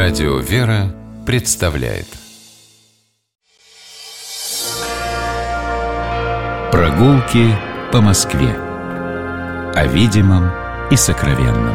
Радио «Вера» представляет Прогулки по Москве. О видимом и сокровенном.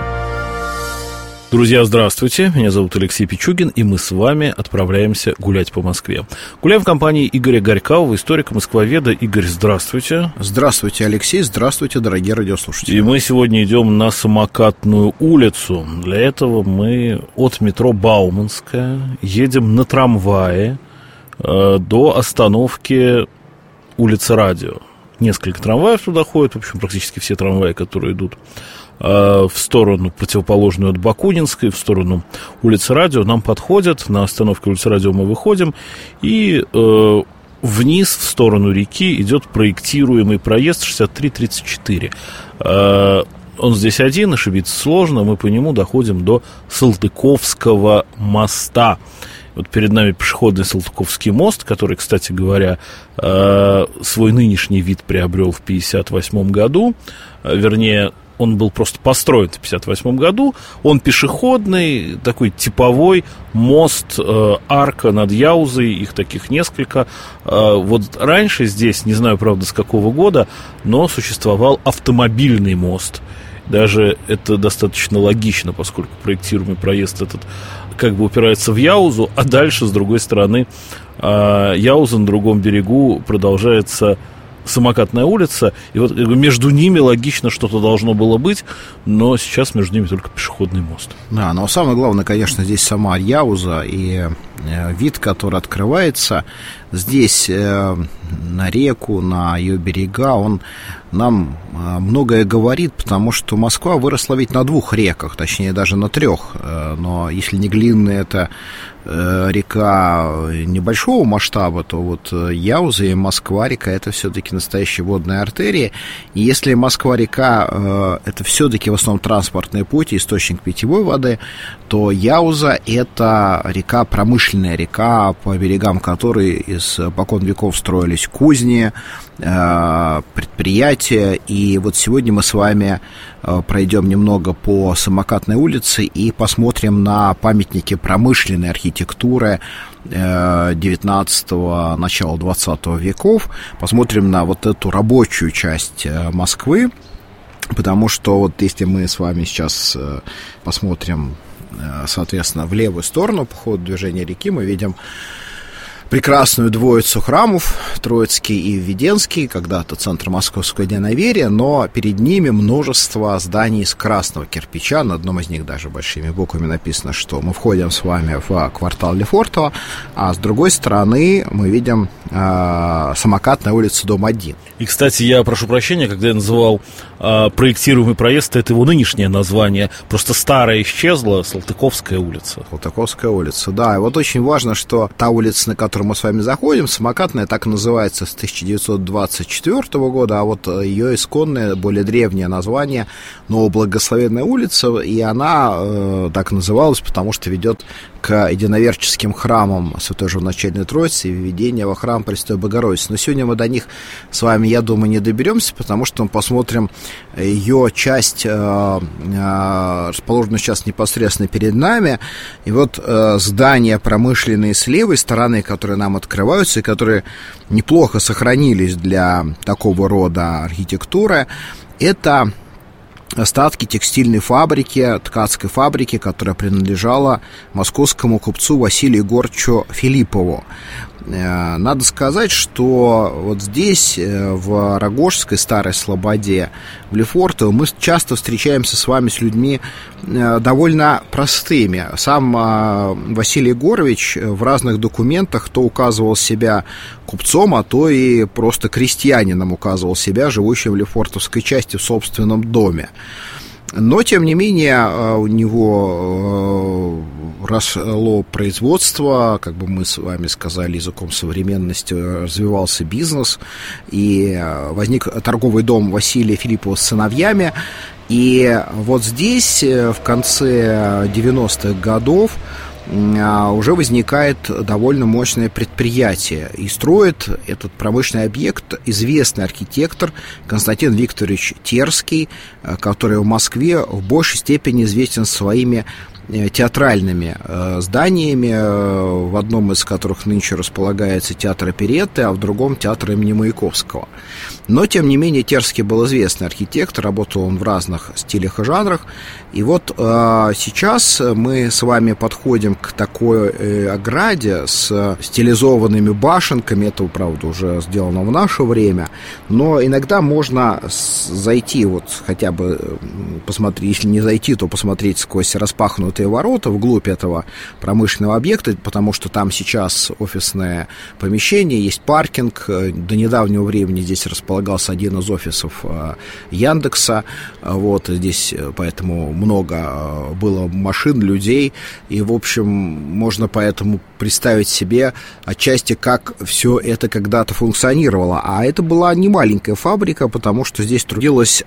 Друзья, здравствуйте, меня зовут Алексей Пичугин, и мы с вами отправляемся гулять по Москве. Гуляем в компании Игоря Горькавого, историка-москвоведа. Игорь, здравствуйте. Здравствуйте, Алексей, здравствуйте, дорогие радиослушатели. И мы сегодня идем на Самокатную улицу. Для этого мы от метро Бауманская едем на трамвае до остановки улицы Радио. Несколько трамваев туда ходят, в общем, практически все трамваи, которые идут в сторону, противоположную от Бакунинской, в сторону улицы Радио, нам подходят. На остановке улицы Радио мы выходим, и вниз, в сторону реки, идет проектируемый проезд 6334. Он здесь один, ошибиться сложно, мы по нему доходим до Салтыковского моста. Вот перед нами пешеходный Салтыковский мост, который, кстати говоря, свой нынешний вид приобрел в 1958 году, вернее, он был просто построен в 1958 году. Он пешеходный, такой типовой мост, арка над Яузой, их таких несколько. Вот раньше здесь, не знаю, правда, с какого года, но существовал автомобильный мост. Даже это достаточно логично, поскольку проектируемый проезд этот как бы упирается в Яузу, а дальше, с другой стороны Яуза, на другом берегу продолжается Самокатная улица, и вот между ними логично что-то должно было быть, но сейчас между ними только пешеходный мост. Да, но самое главное, конечно, здесь сама Яуза и вид, который открывается здесь на реку, на ее берега, он нам многое говорит, потому что Москва выросла ведь на двух реках, точнее даже на трех, но если не Глинная, это река небольшого масштаба, то вот Яуза и Москва-река — это все-таки настоящие водные артерии. И если Москва-река — это все-таки в основном транспортный путь, источник питьевой воды, то Яуза — это река, промышленная река, по берегам которой испокон веков строились кузни, предприятия. И вот сегодня мы с вами пройдем немного по Самокатной улице и посмотрим на памятники промышленной архитектуры 19-го, начала 20 веков. Посмотрим на вот эту рабочую часть Москвы, потому что вот если мы с вами сейчас посмотрим, соответственно, в левую сторону по ходу движения реки, мы видим прекрасную двоицу храмов, Троицкий и Введенский, когда-то центр Московского Единоверия, но перед ними множество зданий из красного кирпича. На одном из них даже большими буквами написано, что мы входим с вами в квартал Лефортово, а с другой стороны мы видим Самокатная улица, дом 1. И, кстати, я прошу прощения, когда я называл проектируемый проезд, это его нынешнее название, просто старое исчезло, Салтыковская улица. Салтыковская улица, да, и вот очень важно, что та улица, на которую мы с вами заходим, Самокатная, так и называется с 1924 года, а вот ее исконное, более древнее название Новоблагословенная улица, и она так называлась, потому что ведет к единоверческим храмам Святой Живоначальной Троицы и введение во храм Пресвятой Богородицы. Но сегодня мы до них с вами, я думаю, не доберемся, потому что мы посмотрим ее часть, расположенную сейчас непосредственно перед нами. И вот здания промышленные с левой стороны, которые нам открываются и которые неплохо сохранились для такого рода архитектуры, это остатки текстильной фабрики, ткацкой фабрики, которая принадлежала московскому купцу Василию Егорычу Филиппову. Надо сказать, что вот здесь, в Рогожской Старой Слободе, в Лефортово, мы часто встречаемся с вами с людьми довольно простыми. Сам Василий Егорович в разных документах то указывал себя купцом, а то и просто крестьянином указывал себя, живущим в Лефортовской части в собственном доме. Но, тем не менее, у него росло производство, как бы мы с вами сказали языком современности, развивался бизнес, и возник торговый дом Василия Филиппова с сыновьями. И вот здесь, в конце 90-х годов, уже возникает довольно мощное предприятие. И строит этот промышленный объект известный архитектор Константин Викторович Терский, который в Москве в большей степени известен своими театральными зданиями, в одном из которых нынче располагается театр оперетты, а в другом театр имени Маяковского. Но, тем не менее, Терский был известный архитектор, работал он в разных стилях и жанрах. И вот сейчас мы с вами подходим к такой ограде с стилизованными башенками. Это, правда, уже сделано в наше время. Но иногда можно зайти, вот хотя бы посмотреть, если не зайти, то посмотреть сквозь распахнутые ворота вглубь этого промышленного объекта, потому что там сейчас офисное помещение, есть паркинг. До недавнего времени здесь располагался один из офисов Яндекса. Вот здесь поэтому много было машин, людей, и, в общем, можно поэтому представить себе отчасти, как все это когда-то функционировало. А это была не маленькая фабрика, потому что здесь трудилось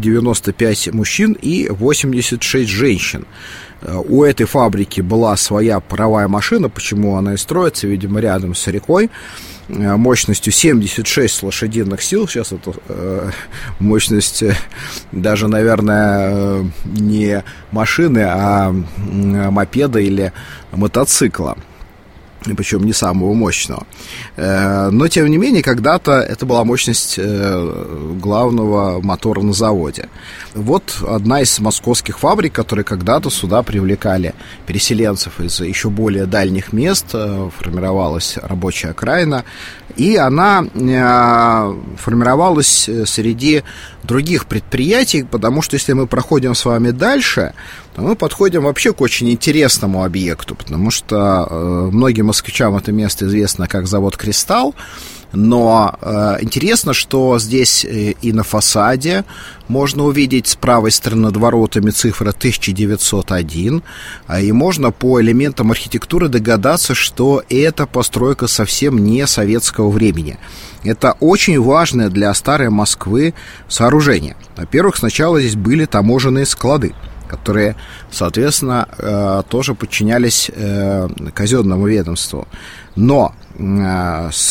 195 мужчин и 86 женщин. У этой фабрики была своя паровая машина, почему она и строится, видимо, рядом с рекой, мощностью 76 лошадиных сил. Сейчас это мощность даже, наверное, не машины, а мопеда или мотоцикла, причем не самого мощного. Но, тем не менее, когда-то это была мощность главного мотора на заводе. Вот одна из московских фабрик, которые когда-то сюда привлекали переселенцев из еще более дальних мест, формировалась рабочая окраина, и она формировалась среди других предприятий, потому что если мы проходим с вами дальше, то мы подходим вообще к очень интересному объекту, потому что многим москвичам это место известно как завод «Кристалл», но интересно, что здесь и на фасаде можно увидеть с правой стороны над воротами цифра 1901, и можно по элементам архитектуры догадаться, что это постройка совсем не советского времени. Это очень важное для старой Москвы сооружение. Во-первых, сначала здесь были таможенные склады, которые, соответственно, тоже подчинялись казенному ведомству. Но с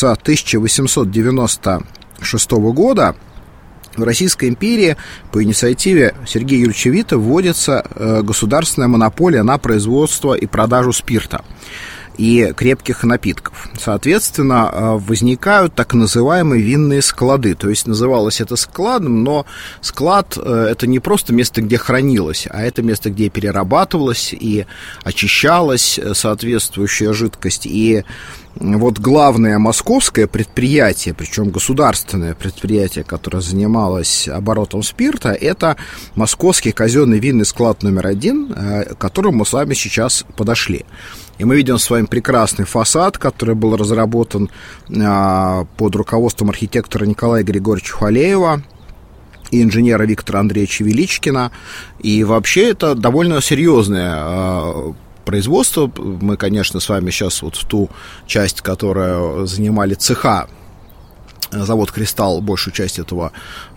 1896 года в Российской империи по инициативе Сергея Юрьевича Вита вводится государственная монополия на производство и продажу спирта и крепких напитков. Соответственно, возникают так называемые винные склады. То есть называлось это складом, но склад — это не просто место, где хранилось, а это место, где перерабатывалась и очищалась соответствующая жидкость. И вот главное московское предприятие, причем государственное предприятие, которое занималось оборотом спирта, это Московский казенный винный склад номер 1, к которому мы с вами сейчас подошли. И мы видим с вами прекрасный фасад, который был разработан под руководством архитектора Николая Григорьевича Халеева и инженера Виктора Андреевича Величкина. И вообще это довольно серьезное производство. Мы, конечно, с вами сейчас вот в ту часть, которую занимали цеха, завод «Кристалл», большую часть этого,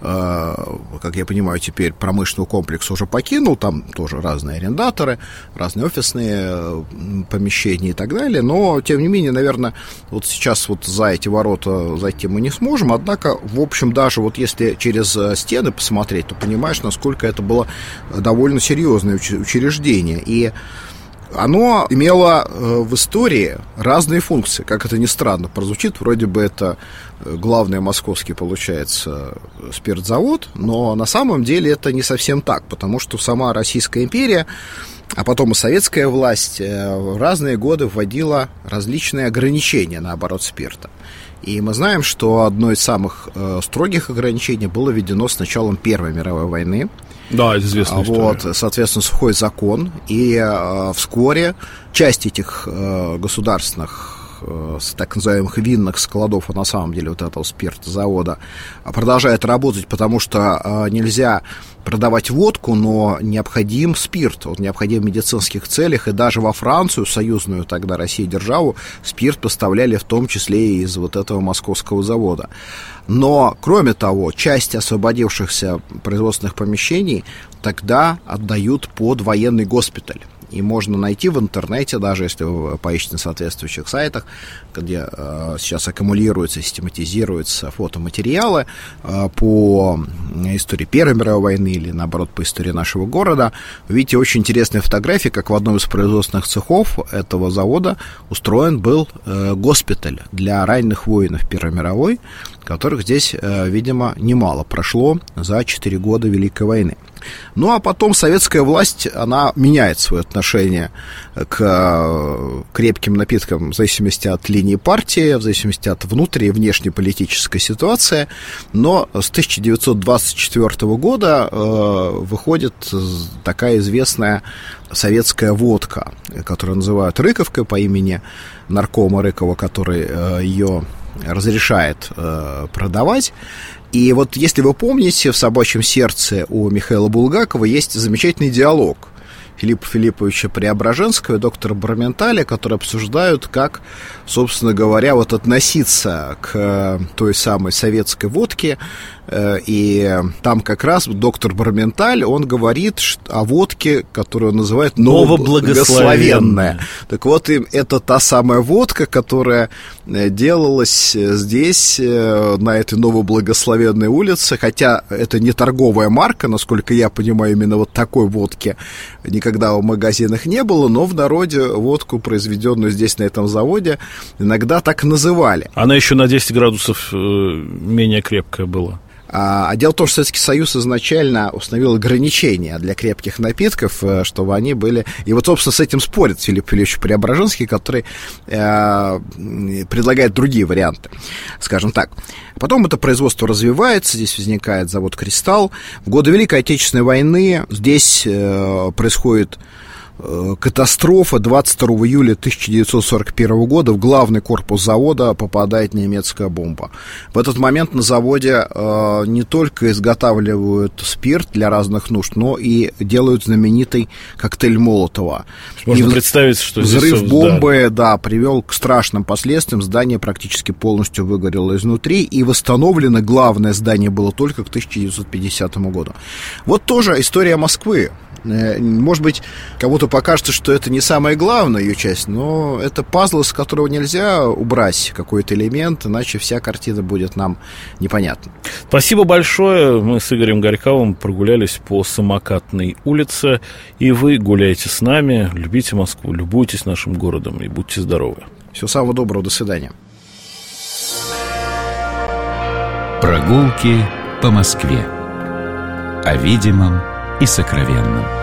как я понимаю, теперь промышленного комплекса уже покинул. Там тоже разные арендаторы, разные офисные помещения и так далее. Но, тем не менее, наверное, вот сейчас вот за эти ворота зайти мы не сможем. Однако, в общем, даже вот если через стены посмотреть, то понимаешь, насколько это было довольно серьезное учреждение. И оно имело в истории разные функции. Как это ни странно прозвучит, вроде бы это главный московский, получается, спиртзавод, но на самом деле это не совсем так, потому что сама Российская империя, а потом и советская власть в разные годы вводила различные ограничения на оборот спирта. И мы знаем, что одно из самых строгих ограничений было введено с началом Первой мировой войны. Да, это известная история. Вот, соответственно, сухой закон. И вскоре часть этих государственных так называемых винных складов, а на самом деле вот этого спиртозавода, продолжает работать, потому что нельзя продавать водку, но необходим спирт, вот, необходим в медицинских целях, и даже во Францию, союзную тогда России державу, спирт поставляли в том числе и из вот этого московского завода. Но, кроме того, часть освободившихся производственных помещений тогда отдают под военный госпиталь. и можно найти в интернете, даже если вы поищете на соответствующих сайтах, где сейчас аккумулируются, систематизируются фотоматериалы по истории Первой мировой войны или, наоборот, по истории нашего города. Видите очень интересные фотографии, как в одном из производственных цехов этого завода устроен был госпиталь для раненых воинов Первой мировой, которых здесь, видимо, немало прошло за 4 года Великой войны. Ну, а потом советская власть, она меняет свое отношение к крепким напиткам в зависимости от линии партии, в зависимости от внутренней и внешней политической ситуации. Но с 1924 года выходит такая известная советская водка, которую называют Рыковкой по имени наркома Рыкова, который ее разрешает продавать. И вот если вы помните, в «Собачьем сердце» у Михаила Булгакова есть замечательный диалог Филиппа Филипповича Преображенского и доктора Барменталя, которые обсуждают, как, собственно говоря, вот относиться к той самой советской водке. И там как раз доктор Барменталь, он говорит о водке, которую он называет новоблагословенная. Так вот, это та самая водка, которая делалась здесь, на этой новоблагословенной улице, хотя это не торговая марка, насколько я понимаю, именно вот такой водки никогда в магазинах не было, но в народе водку, произведенную здесь, на этом заводе, иногда так называли. Она еще на 10 градусов менее крепкая была. А дело в том, что Советский Союз изначально установил ограничения для крепких напитков, чтобы они были... И вот, собственно, с этим спорит Филипп Филиппович Преображенский, который предлагает другие варианты, скажем так. Потом это производство развивается, здесь возникает завод «Кристалл». В годы Великой Отечественной войны здесь происходит катастрофа. 22 июля 1941 года в главный корпус завода попадает немецкая бомба. В этот момент на заводе не только изготавливают спирт для разных нужд, но и делают знаменитый коктейль Молотова. Можно представить, что взрыв бомбы, да, привел к страшным последствиям. Здание практически полностью выгорело изнутри, и восстановлено главное здание было только к 1950 году. Вот тоже история Москвы. Может быть, кому-то покажется, что это не самая главная ее часть, но это пазл, с которого нельзя убрать какой-то элемент, иначе вся картина будет нам непонятна. Спасибо большое. Мы с Игорем Горьковым прогулялись по Самокатной улице, и вы гуляйте с нами, любите Москву, любуйтесь нашим городом и будьте здоровы. Всего самого доброго, до свидания. Прогулки по Москве. О видимом и сокровенном.